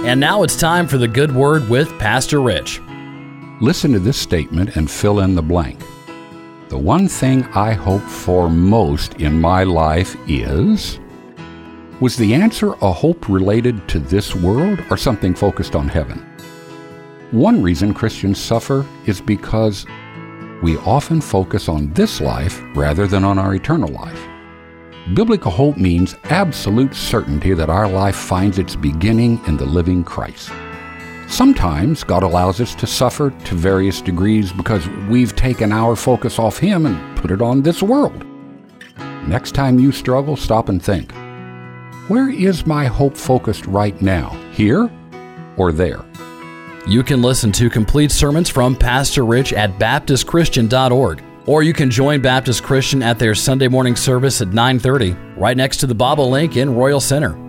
And now it's time for the Good Word with Pastor Rich. Listen to this statement and fill in the blank. The one thing I hope for most in my life is... Was the answer a hope related to this world or something focused on heaven? One reason Christians suffer is because we often focus on this life rather than on our eternal life. Biblical hope means absolute certainty that our life finds its beginning in the living Christ. Sometimes God allows us to suffer to various degrees because we've taken our focus off Him and put it on this world. Next time you struggle, stop and think. Where is my hope focused right now? Here or there? You can listen to complete sermons from Pastor Rich at BaptistChristian.org, or you can join Baptist Christian at their Sunday morning service at 9:30, right next to the Bobolink in Royal Center.